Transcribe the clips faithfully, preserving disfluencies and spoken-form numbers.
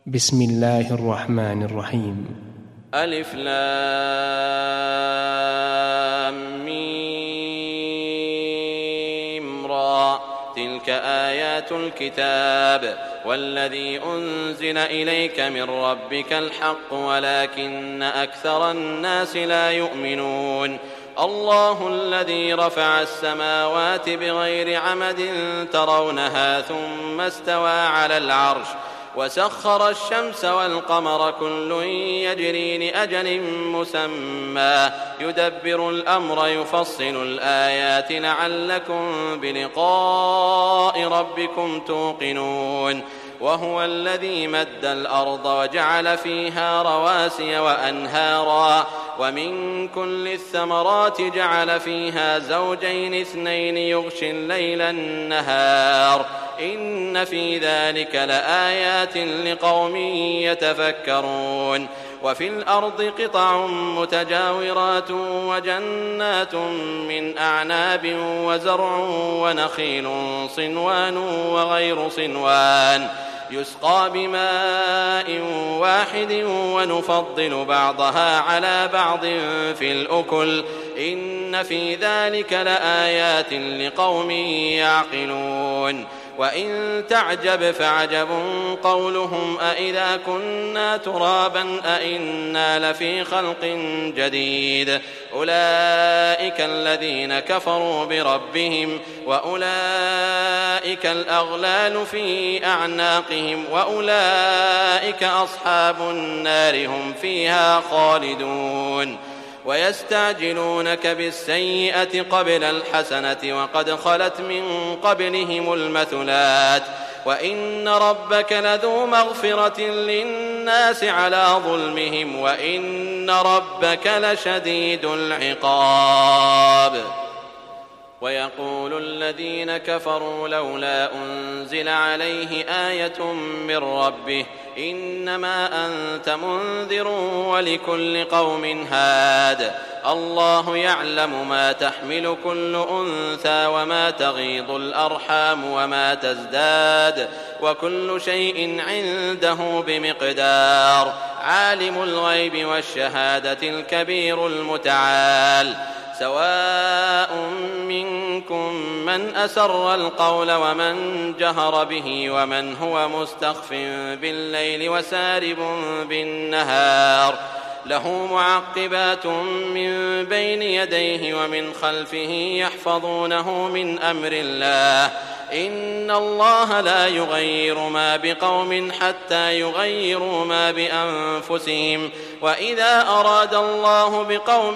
بسم الله الرحمن الرحيم. ألف لام ميم را. تلك آيات الكتاب والذي أنزل إليك من ربك الحق ولكن أكثر الناس لا يؤمنون. الله الذي رفع السماوات بغير عمد ترونها ثم استوى على العرش وسخر الشمس والقمر كل يجري لأجل مسمى يدبر الأمر يفصل الآيات لعلكم بلقاء ربكم توقنون. وهو الذي مد الأرض وجعل فيها رواسي وأنهارا ومن كل الثمرات جعل فيها زوجين اثنين يغشي الليل النهار إن في ذلك لآيات لقوم يتفكرون. وفي الأرض قطع متجاورات وجنات من أعناب وزرع ونخيل صنوان وغير صنوان يسقى بماء واحد ونفضل بعضها على بعض في الأكل إن في ذلك لآيات لقوم يعقلون. وإن تعجب فعجب قولهم أإذا كنا ترابا أإنا لفي خلق جديد أولئك الذين كفروا بربهم وأولئك الأغلال في أعناقهم وأولئك أصحاب النار هم فيها خالدون. ويستعجلونك بالسيئة قبل الحسنة وقد خلت من قبلهم المثلات وإن ربك لذو مغفرة للناس على ظلمهم وإن ربك لشديد العقاب. ويقول الذين كفروا لولا أنزل عليه آية من ربه إنما أنت منذر ولكل قوم هاد الله يعلم ما تحمل كل أنثى وما تغيض الأرحام وما تزداد وكل شيء عنده بمقدار. عالم الغيب والشهادة الكبير المتعال. سواء منكم من أسر القول ومن جهر به ومن هو مستخف بالليل وسارب بالنهار له معقبات من بين يديه ومن خلفه يحفظونه من أمر الله إن الله لا يغير ما بقوم حتى يغيروا ما بأنفسهم وإذا أراد الله بقوم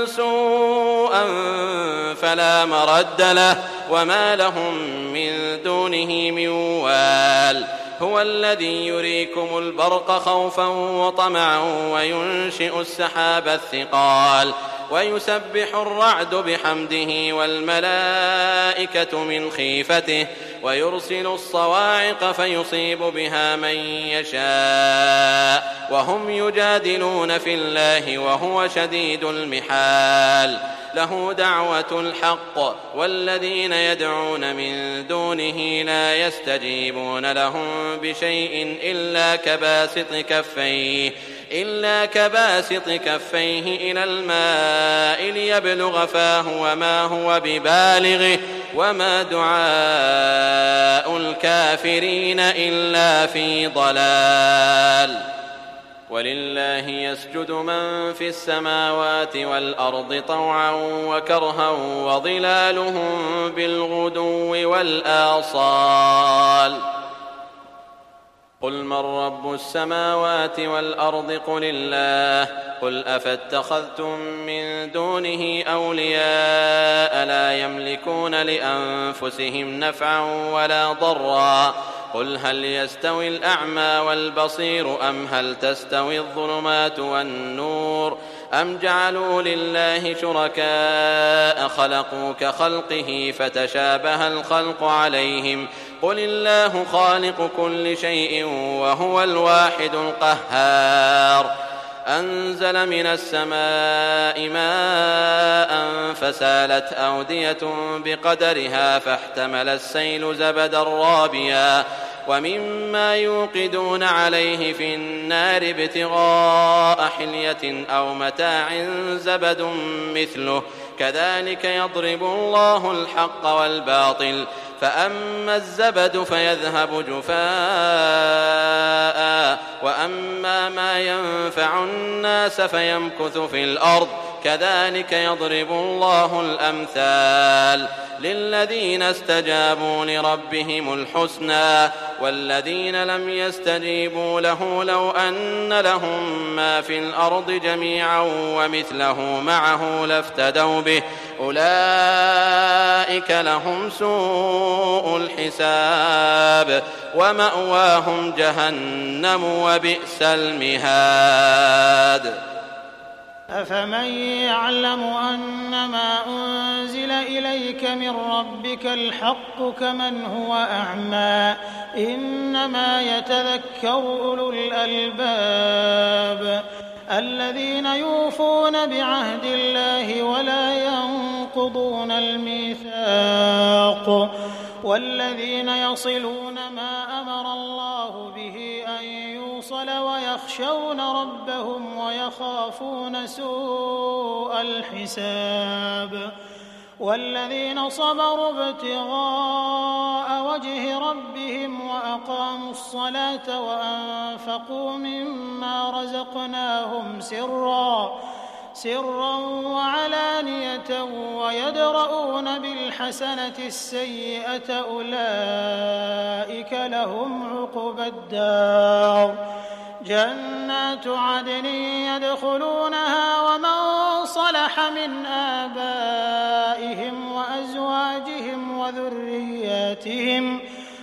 سوءا فلا مرد له وما لهم من دونه من وال. هو الذي يريكم البرق خوفا وطمعا وينشئ السحاب الثقال ويسبح الرعد بحمده والملائكة من خيفته ويرسل الصواعق فيصيب بها من يشاء وهم يجادلون في الله وهو شديد المحال. له دعوة الحق والذين يدعون من دونه لا يستجيبون لهم بشيء إلا كباسط كفيه إلا كباسط كفيه إلى الماء ليبلغ فاه وما هو ببالغه وما دعاء الكافرين إلا في ضلال. ولله يسجد من في السماوات والأرض طوعا وكرها وظلالهم بالغدو والآصال. قل من رب السماوات والأرض قل الله قل أفاتخذتم من دونه أولياء لا يملكون لأنفسهم نفعا ولا ضرا قل هل يستوي الأعمى والبصير أم هل تستوي الظلمات والنور أم جعلوا لله شركاء خلقوا كخلقه فتشابه الخلق عليهم قل الله خالق كل شيء وهو الواحد القهار. أنزل من السماء ماء فسالت أودية بقدرها فاحتمل السيل زبدا رابيا ومما يوقدون عليه في النار ابتغاء حلية أو متاع زبد مثله كذلك يضرب الله الحق والباطل فأما الزبد فيذهب جفاء وأما ما ينفع الناس فيمكث في الأرض كذلك يضرب الله الأمثال للذين استجابوا لربهم الحسنى والذين لم يستجيبوا له لو أن لهم ما في الأرض جميعا ومثله معه لافتدوا به أولئك لهم سوء الحساب ومأواهم جهنم وبئس المهاد. أفمن يعلم أنما أنزل إليك من ربك الحق كمن هو أعمى إنما يتذكر أولو الألباب الذين يوفون بعهد الله ولا ينقضون الميثاق والذين يصلون ما أمر الله به أن يوصل ويخشون ربهم ويخافون سوء الحساب والذين صبروا ابتغاء وجه ربهم وأقاموا الصلاة وأنفقوا مما رزقناهم سرا سرا وعلانية ويدرؤون بالحسنة السيئة أولئك لهم عقبى الدار جنات عدن يدخلونها ومن صلح من آبائهم وأزواجهم وذرياتهم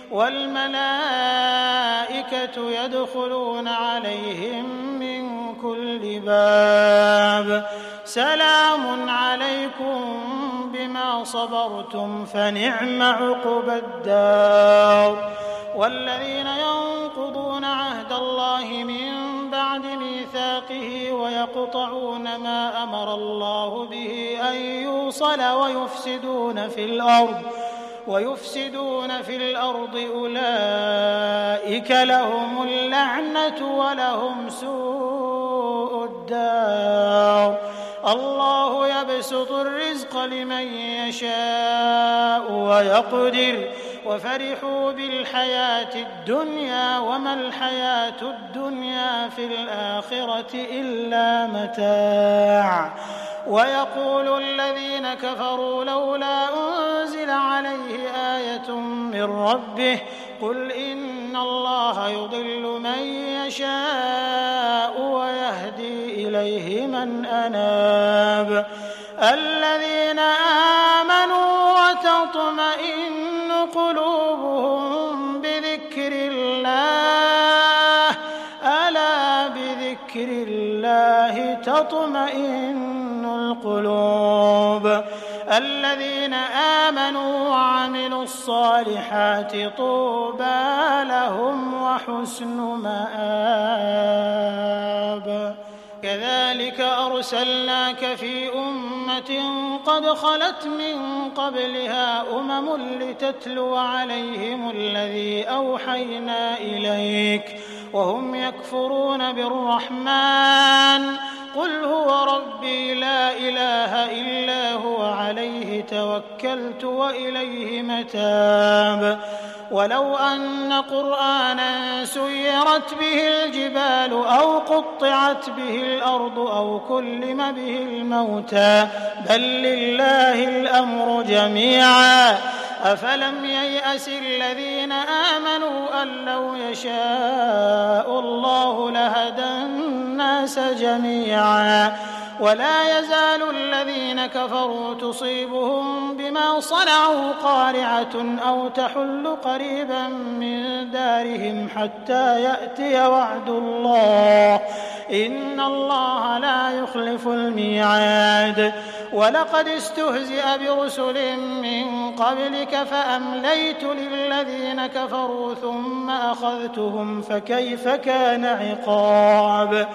والملائكة يدخلون عليهم من كل باب سلام عليكم بما صبرتم فنعم عقبى الدار والذين ينقضون عهد الله من بعد ميثاقه ويقطعون ما أمر الله به أن يوصل ويفسدون في الأرض ويفسدون في الأرض أولئك لهم اللعنة ولهم سوء الدار الله يبسط الرزق لمن يشاء ويقدر وفرحوا بالحياة الدنيا وما الحياة الدنيا في الآخرة إلا متاع ويقول الذين كفروا لولا أنزل عليه آية من ربه قل إن الله يضل من يشاء ويهدي إليه من أناب الذين آمنوا وتطمئن قلوبهم بذكر الله ألا بذكر الله تطمئن القلوب الذين آمنوا وعملوا الصالحات طوبى لهم وحسن مآب كذلك أرسلناك في أمة قد خلت من قبلها أمم لتتلو عليهم الذي أوحينا إليك وهم يكفرون بالرحمن قل هو ربي لا إله إلا هو عليه توكلت وإليه متاب ولو أن قرآنا سيرت به الجبال أو قطعت به الأرض أو كلم به الموتى بل لله الأمر جميعا أفلم ييأس الذين آمنوا أن لو يشاء الله لهدى الناس جميعا ولا يزال الذين كفروا تصيبهم بما صنعوا قارعة أو تحل قريبا من دارهم حتى يأتي وعد الله إن الله لا يخلف الميعاد ولقد استهزئ برسل من قبلك فأمليت للذين كفروا ثم أخذتهم فكيف كان عقاب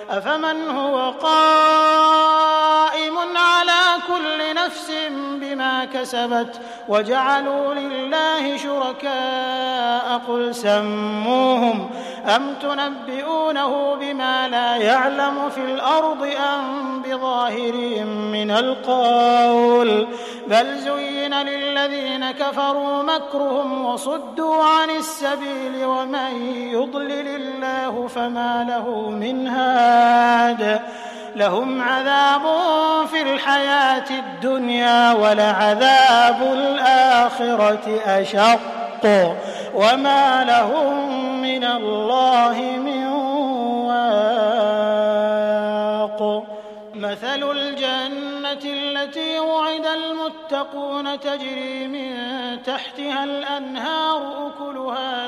أفمن هو قائم على كل نفس بما كسبت وجعلوا لله شركاء قل سموهم أم تنبئونه بما لا يعلم في الأرض أم بظاهر من القول بل زين للذين كفروا مكرهم وصدوا عن السبيل ومن يضلل الله فما له من هاد لهم عذاب في الحياة الدنيا ولعذاب الآخرة أشق وما لهم من الله من واق مثل الجنة التي وعد المتقون تجري من تحتها الأنهار أكلها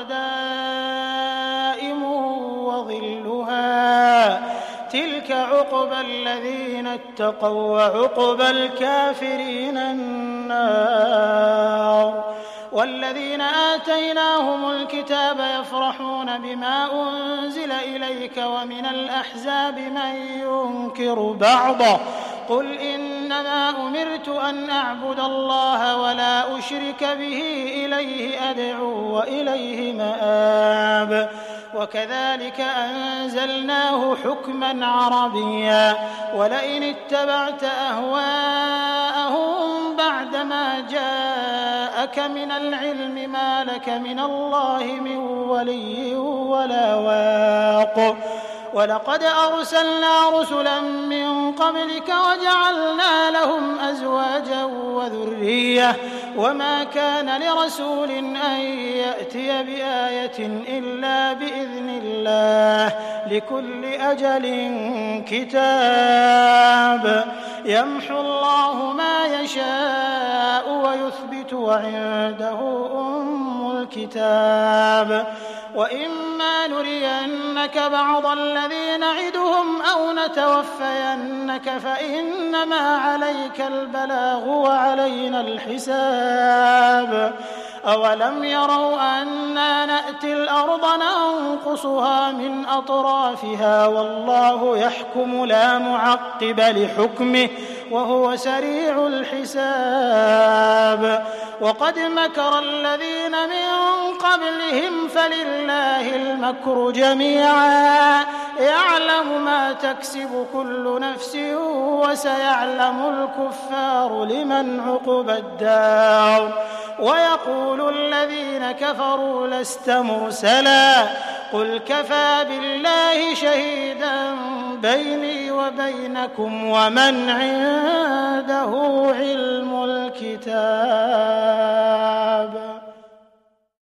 دائم وظلها تلك عقبى الذين اتقوا وعقبى الكافرين النار والذين آتيناهم الكتاب يفرحون بما أنزل إليك ومن الأحزاب من ينكر بعضه قل إنما أمرت أن أعبد الله ولا أشرك به إليه أدعو وإليه مآب وكذلك أنزلناه حكما عربيا ولئن اتبعت أهواءهم بعدما جاءك من العلم ما لك من الله من ولي ولا واق ولقد أرسلنا رسلا من قبلك وجعلنا لهم أزواجا وذرية وما كان لرسول أن يأتي بآية إلا بإذن الله لكل أجل كتاب يمحو الله ما يشاء ويثبت وعنده أم الكتاب وإما نرينك بعض الذي نعدهم أو نتوفينك فإنما عليك البلاغ وعلينا الحساب أولم يروا أنا نأتي الأرض ننقصها من أطرافها والله يحكم لا معقب لحكمه وهو سريع الحساب وقد مكر الذين من قبلهم فلله المكر جميعا يعلم ما تكسب كل نفس وسيعلم الكفار لمن عقبى الدار ويقول الذين كفروا لست مرسلا قل كفى بالله شهيدا بيني وبينكم ومن عنده علم الكتاب